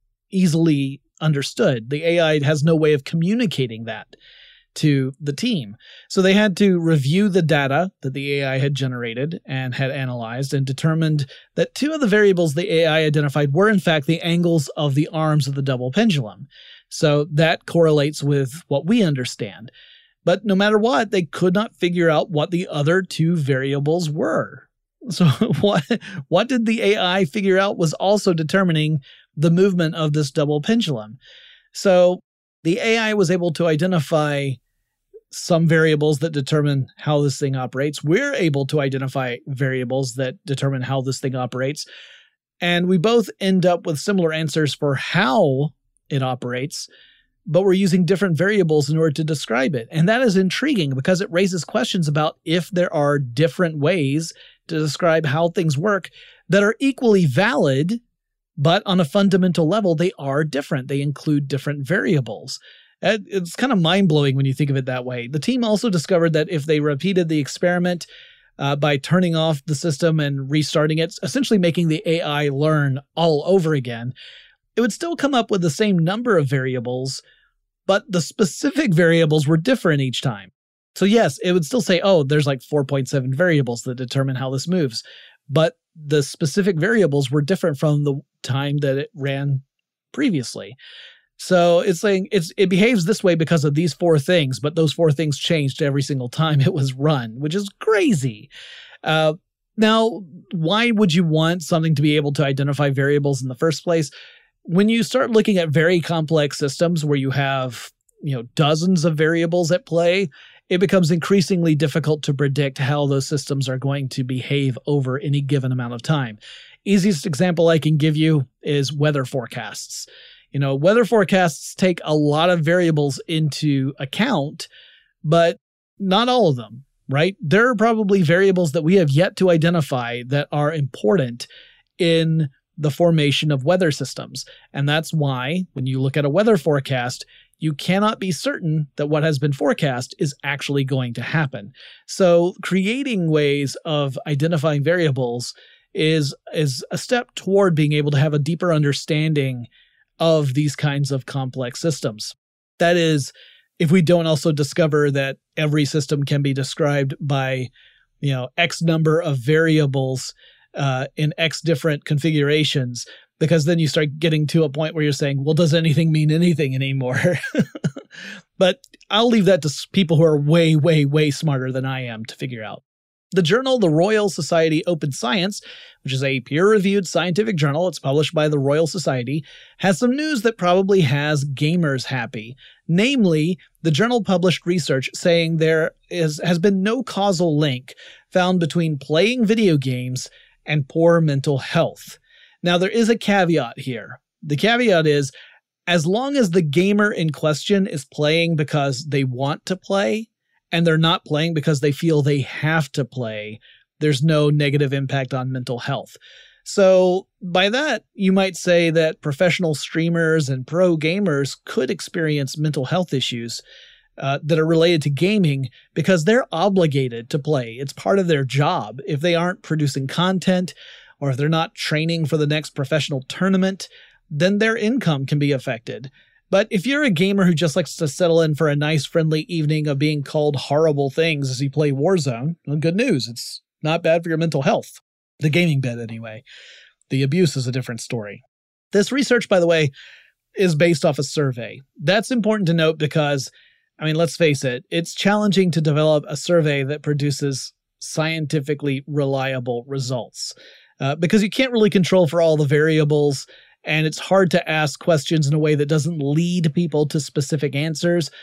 easily understood. The AI has no way of communicating that to the team. So they had to review the data that the AI had generated and had analyzed and determined that 2 of the variables the AI identified were in fact the angles of the arms of the double pendulum. So that correlates with what we understand. But no matter what, they could not figure out what the other 2 variables were. So what did the AI figure out was also determining the movement of this double pendulum. So the AI was able to identify some variables that determine how this thing operates. We're able to identify variables that determine how this thing operates. And we both end up with similar answers for how it operates, but we're using different variables in order to describe it. And that is intriguing because it raises questions about if there are different ways to describe how things work that are equally valid, but on a fundamental level, they are different. They include different variables. It's kind of mind-blowing when you think of it that way. The team also discovered that if they repeated the experiment by turning off the system and restarting it, essentially making the AI learn all over again, it would still come up with the same number of variables, but the specific variables were different each time. So yes, it would still say, oh, there's like 4.7 variables that determine how this moves. But the specific variables were different from the time that it ran previously. So it's saying it behaves this way because of these 4 things, but those 4 things changed every single time it was run, which is crazy. Now, why would you want something to be able to identify variables in the first place? When you start looking at very complex systems where you have, dozens of variables at play, it becomes increasingly difficult to predict how those systems are going to behave over any given amount of time. Easiest example I can give you is weather forecasts. Weather forecasts take a lot of variables into account, but not all of them, right? There are probably variables that we have yet to identify that are important in the formation of weather systems. And that's why when you look at a weather forecast, you cannot be certain that what has been forecast is actually going to happen. So creating ways of identifying variables is a step toward being able to have a deeper understanding of these kinds of complex systems. That is, if we don't also discover that every system can be described by, X number of variables in X different configurations, because then you start getting to a point where you're saying, well, does anything mean anything anymore? But I'll leave that to people who are way, way, way smarter than I am to figure out. The journal, the Royal Society Open Science, which is a peer-reviewed scientific journal, it's published by the Royal Society, has some news that probably has gamers happy. Namely, the journal published research saying there has been no causal link found between playing video games and poor mental health. Now, there is a caveat here. The caveat is, as long as the gamer in question is playing because they want to play, and they're not playing because they feel they have to play, there's no negative impact on mental health. So by that, you might say that professional streamers and pro gamers could experience mental health issues that are related to gaming because they're obligated to play. It's part of their job. If they aren't producing content or if they're not training for the next professional tournament, then their income can be affected. But if you're a gamer who just likes to settle in for a nice, friendly evening of being called horrible things as you play Warzone, well, good news. It's not bad for your mental health. The gaming bit, anyway. The abuse is a different story. This research, by the way, is based off a survey. That's important to note because, I mean, let's face it, it's challenging to develop a survey that produces scientifically reliable results because you can't really control for all the variables, and it's hard to ask questions in a way that doesn't lead people to specific answers.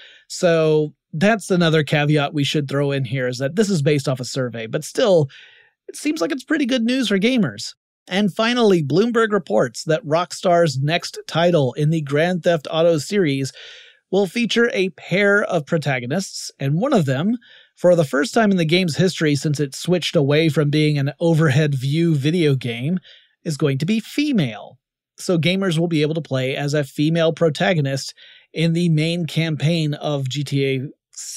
So that's another caveat we should throw in here, is that this is based off a survey, but still, it seems like it's pretty good news for gamers. And finally, Bloomberg reports that Rockstar's next title in the Grand Theft Auto series will feature a pair of protagonists, and one of them, for the first time in the game's history since it switched away from being an overhead view video game, is going to be female. So gamers will be able to play as a female protagonist in the main campaign of GTA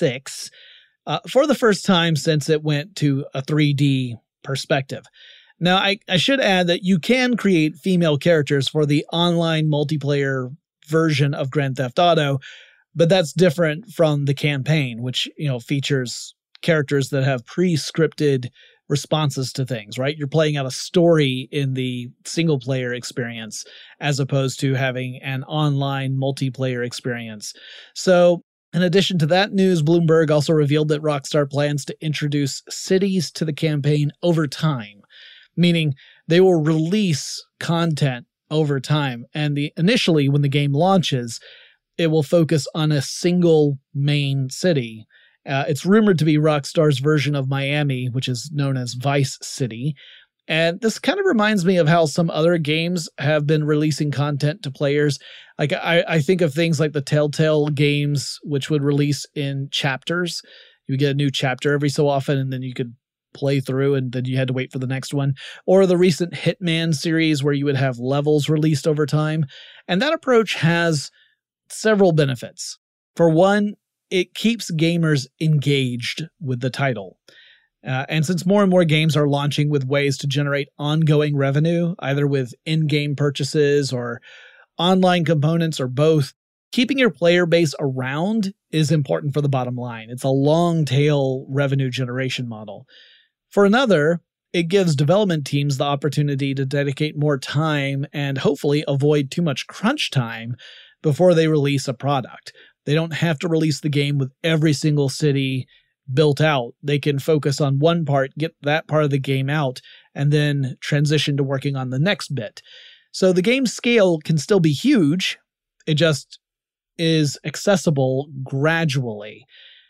6 for the first time since it went to a 3D perspective. Now, I should add that you can create female characters for the online multiplayer version of Grand Theft Auto, but that's different from the campaign, which, features characters that have pre-scripted responses to things, right? You're playing out a story in the single player experience as opposed to having an online multiplayer experience. So in addition to that news, Bloomberg also revealed that Rockstar plans to introduce cities to the campaign over time, meaning they will release content over time. And initially, when the game launches, it will focus on a single main city. It's rumored to be Rockstar's version of Miami, which is known as Vice City. And this kind of reminds me of how some other games have been releasing content to players. Like I think of things like the Telltale games, which would release in chapters. You would get a new chapter every so often, and then you could play through, and then you had to wait for the next one. Or the recent Hitman series, where you would have levels released over time. And that approach has several benefits. For one, it keeps gamers engaged with the title. And since more and more games are launching with ways to generate ongoing revenue, either with in-game purchases or online components or both, keeping your player base around is important for the bottom line. It's a long-tail revenue generation model. For another, it gives development teams the opportunity to dedicate more time and hopefully avoid too much crunch time before they release a product. They don't have to release the game with every single city built out. They can focus on one part, get that part of the game out, and then transition to working on the next bit. So the game's scale can still be huge. It just is accessible gradually.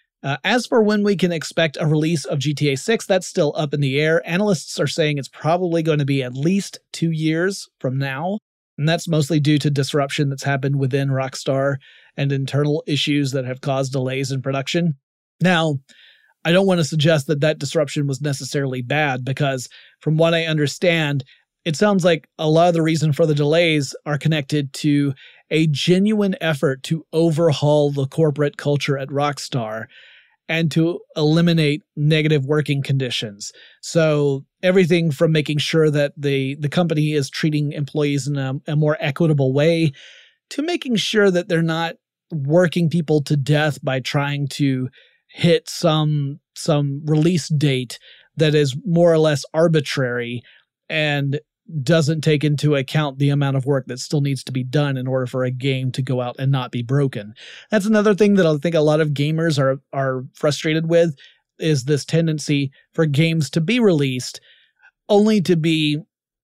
As for when we can expect a release of GTA 6, that's still up in the air. Analysts are saying it's probably going to be at least 2 years from now. And that's mostly due to disruption that's happened within Rockstar and internal issues that have caused delays in production. Now, I don't want to suggest that that disruption was necessarily bad, because from what I understand, it sounds like a lot of the reason for the delays are connected to a genuine effort to overhaul the corporate culture at Rockstar and to eliminate negative working conditions. So everything from making sure that the company is treating employees in a more equitable way to making sure that they're not working people to death by trying to hit some release date that is more or less arbitrary and doesn't take into account the amount of work that still needs to be done in order for a game to go out and not be broken. That's another thing that I think a lot of gamers are frustrated with, is this tendency for games to be released only to be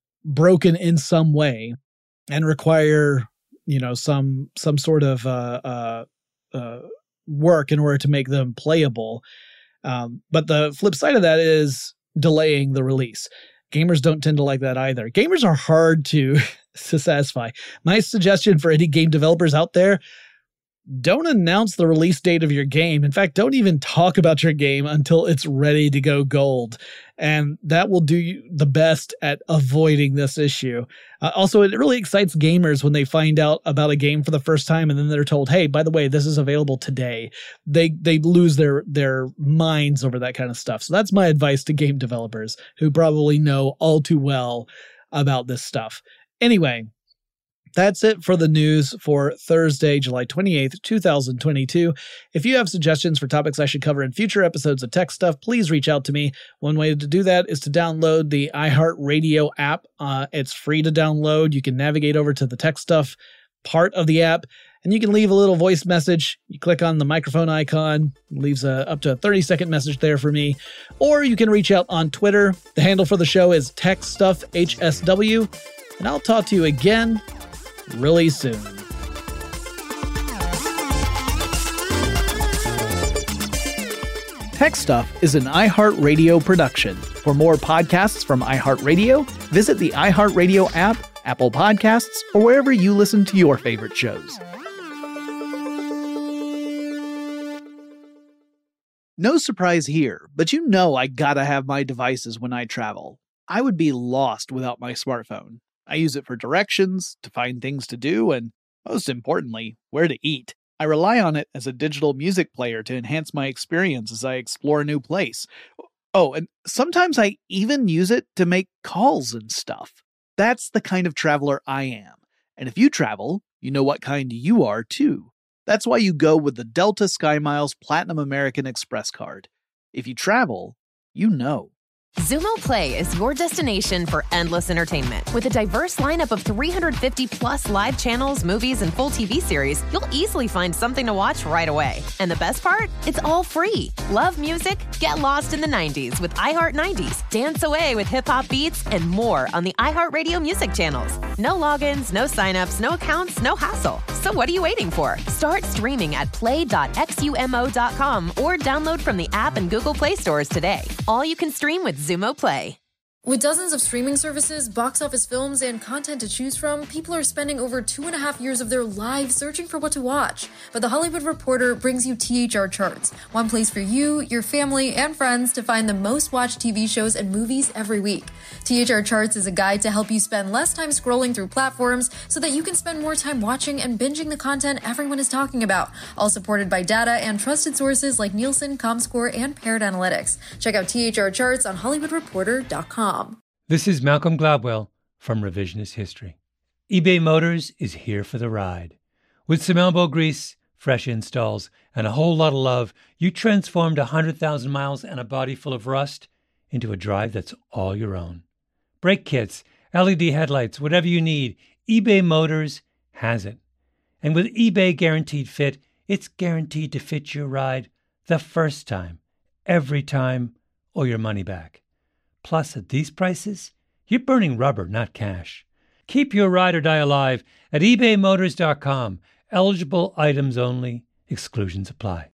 broken in some way and require, some sort of work in order to make them playable. But the flip side of that is delaying the release. Gamers don't tend to like that either. Gamers are hard to satisfy. My suggestion for any game developers out there, don't announce the release date of your game. In fact, don't even talk about your game until it's ready to go gold. And that will do you the best at avoiding this issue. Also, it really excites gamers when they find out about a game for the first time and then they're told, hey, by the way, this is available today. They lose their minds over that kind of stuff. So that's my advice to game developers who probably know all too well about this stuff. Anyway, that's it for the news for Thursday, July 28th, 2022. If you have suggestions for topics I should cover in future episodes of Tech Stuff, please reach out to me. One way to do that is to download the iHeartRadio app. It's free to download. You can navigate over to the Tech Stuff part of the app, and you can leave a little voice message. You click on the microphone icon, leaves up to a 30-second message there for me. Or you can reach out on Twitter. The handle for the show is TechStuffHSW, and I'll talk to you again really soon. Tech Stuff is an iHeartRadio production. For more podcasts from iHeartRadio, visit the iHeartRadio app, Apple Podcasts, or wherever you listen to your favorite shows. No surprise here, but you know I gotta have my devices when I travel. I would be lost without my smartphone. I use it for directions, to find things to do, and most importantly, where to eat. I rely on it as a digital music player to enhance my experience as I explore a new place. Oh, and sometimes I even use it to make calls and stuff. That's the kind of traveler I am. And if you travel, you know what kind you are too. That's why you go with the Delta SkyMiles Platinum American Express card. If you travel, you know. Xumo Play is your destination for endless entertainment. With a diverse lineup of 350 plus live channels, movies, and full TV series, you'll easily find something to watch right away. And the best part? It's all free. Love music? Get lost in the 90s with iHeart 90s, dance away with hip-hop beats, and more on the iHeartRadio music channels. No logins, no signups, no accounts, no hassle. So what are you waiting for? Start streaming at play.xumo.com or download from the app and Google Play stores today. All you can stream with Xumo Play. With dozens of streaming services, box office films, and content to choose from, people are spending over 2.5 years of their lives searching for what to watch. But The Hollywood Reporter brings you THR Charts, one place for you, your family, and friends to find the most watched TV shows and movies every week. THR Charts is a guide to help you spend less time scrolling through platforms so that you can spend more time watching and binging the content everyone is talking about, all supported by data and trusted sources like Nielsen, Comscore, and Paired Analytics. Check out THR Charts on HollywoodReporter.com. This is Malcolm Gladwell from Revisionist History. eBay Motors is here for the ride. With some elbow grease, fresh installs, and a whole lot of love, you transformed 100,000 miles and a body full of rust into a drive that's all your own. Brake kits, LED headlights, whatever you need, eBay Motors has it. And with eBay Guaranteed Fit, it's guaranteed to fit your ride the first time, every time, or your money back. Plus, at these prices, you're burning rubber, not cash. Keep your ride or die alive at ebaymotors.com. Eligible items only. Exclusions apply.